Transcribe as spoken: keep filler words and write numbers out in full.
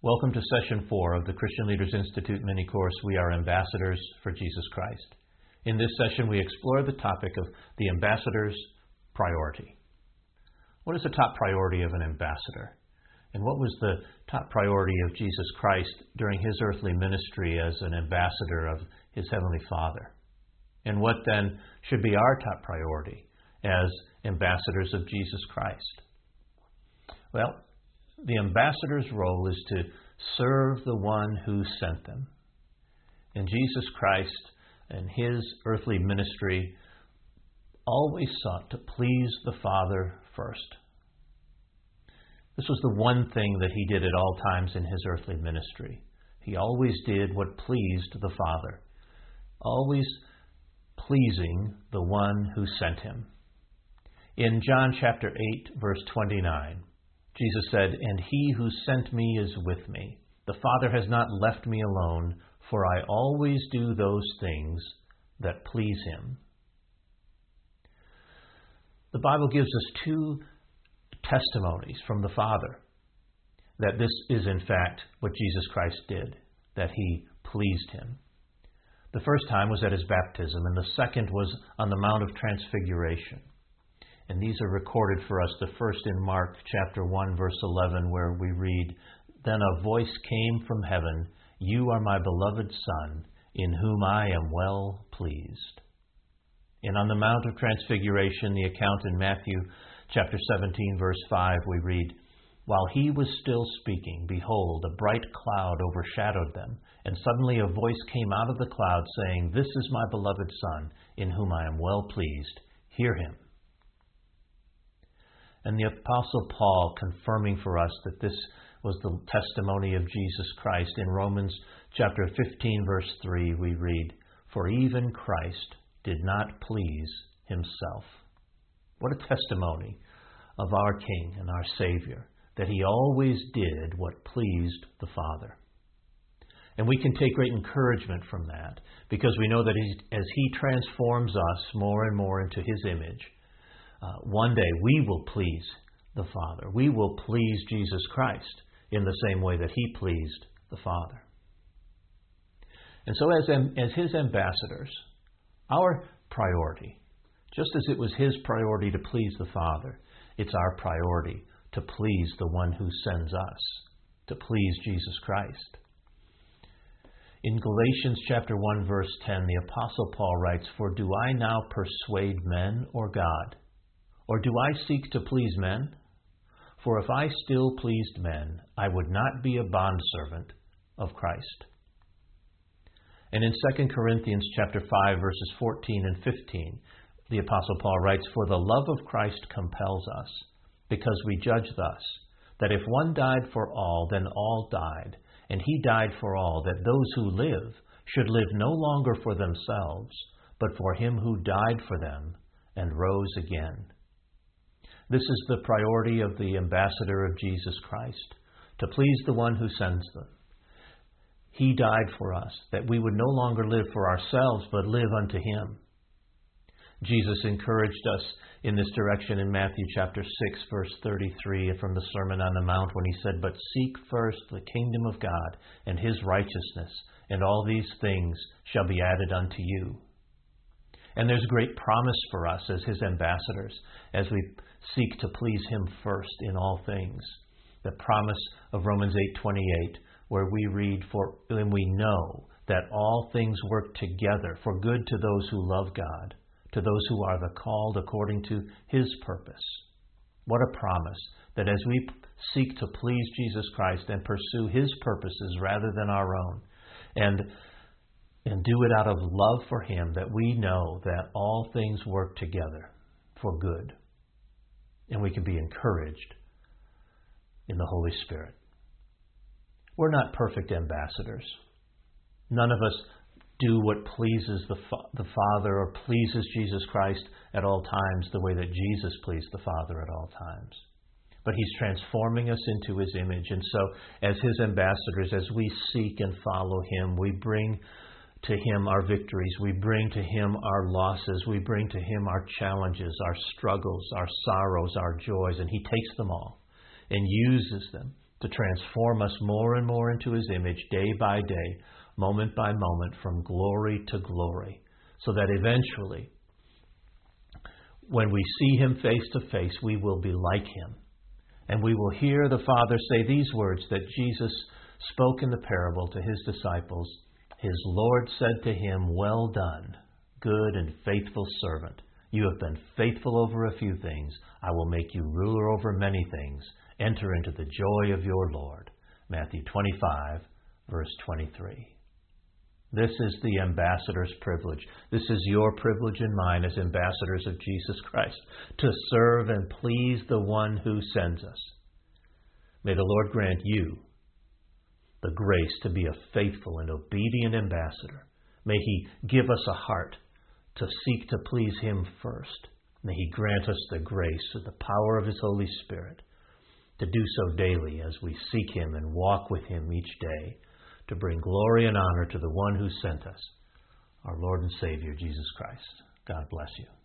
Welcome to Session four of the Christian Leaders Institute mini-course, We Are Ambassadors for Jesus Christ. In this session, we explore the topic of the ambassador's priority. What is the top priority of an ambassador? And what was the top priority of Jesus Christ during his earthly ministry as an ambassador of his Heavenly Father? And what then should be our top priority as ambassadors of Jesus Christ? Well, the ambassador's role is to serve the one who sent them. And Jesus Christ and his earthly ministry always sought to please the Father first. This was the one thing that he did at all times in his earthly ministry. He always did what pleased the Father, always pleasing the one who sent him. In John chapter eight, verse twenty-nine, Jesus said, "And he who sent me is with me. The Father has not left me alone, for I always do those things that please him." The Bible gives us two testimonies from the Father that this is in fact what Jesus Christ did, that he pleased him. The first time was at his baptism, and the second was on the Mount of Transfiguration. And these are recorded for us, the first in Mark chapter one, verse eleven, where we read, "Then a voice came from heaven, 'You are my beloved Son, in whom I am well pleased.'" And on the Mount of Transfiguration, the account in Matthew chapter seventeen, verse five, we read, "While he was still speaking, behold, a bright cloud overshadowed them, and suddenly a voice came out of the cloud saying, 'This is my beloved Son, in whom I am well pleased. Hear him.'" And the Apostle Paul confirming for us that this was the testimony of Jesus Christ. In Romans chapter fifteen, verse three, we read, "For even Christ did not please himself." What a testimony of our King and our Savior, that he always did what pleased the Father. And we can take great encouragement from that, because we know that as he transforms us more and more into his image, Uh, one day we will please the Father. We will please Jesus Christ in the same way that he pleased the Father. And so as, as his ambassadors, our priority, just as it was his priority to please the Father, it's our priority to please the one who sends us, to please Jesus Christ. In Galatians chapter one, verse ten, the Apostle Paul writes, "For do I now persuade men or God? Or do I seek to please men? For if I still pleased men, I would not be a bondservant of Christ." And in Second Corinthians chapter five, verses fourteen and fifteen, the Apostle Paul writes, "For the love of Christ compels us, because we judge thus, that if one died for all, then all died, and he died for all, that those who live should live no longer for themselves, but for him who died for them and rose again." This is the priority of the ambassador of Jesus Christ, to please the one who sends them. He died for us, that we would no longer live for ourselves, but live unto him. Jesus encouraged us in this direction in Matthew chapter six, verse thirty-three, from the Sermon on the Mount, when he said, "But seek first the kingdom of God and his righteousness, and all these things shall be added unto you." And there's great promise for us as his ambassadors, as we seek to please him first in all things. The promise of Romans eight twenty-eight, where we read, "For and we know that all things work together for good to those who love God, to those who are the called according to his purpose." What a promise, that as we seek to please Jesus Christ and pursue his purposes rather than our own, and and do it out of love for him, that we know that all things work together for good. And we can be encouraged in the Holy Spirit. We're not perfect ambassadors. None of us do what pleases the, Fa- the Father or pleases Jesus Christ at all times the way that Jesus pleased the Father at all times. But he's transforming us into his image. And so as his ambassadors, as we seek and follow him, we bring to him our victories. We bring to him our losses. We bring to him our challenges, our struggles, our sorrows, our joys, and he takes them all and uses them to transform us more and more into His image day by day, moment by moment, from glory to glory, so that eventually, when we see Him face to face, we will be like Him. And we will hear the Father say these words that Jesus spoke in the parable to His disciples. His Lord said to him, "Well done, good and faithful servant. You have been faithful over a few things. I will make you ruler over many things. Enter into the joy of your Lord." Matthew twenty-five, verse twenty-three. This is the ambassador's privilege. This is your privilege and mine as ambassadors of Jesus Christ, to serve and please the one who sends us. May the Lord grant you the grace to be a faithful and obedient ambassador. May He give us a heart to seek to please Him first. May He grant us the grace of the power of His Holy Spirit to do so daily as we seek Him and walk with Him each day, to bring glory and honor to the one who sent us, our Lord and Savior, Jesus Christ. God bless you.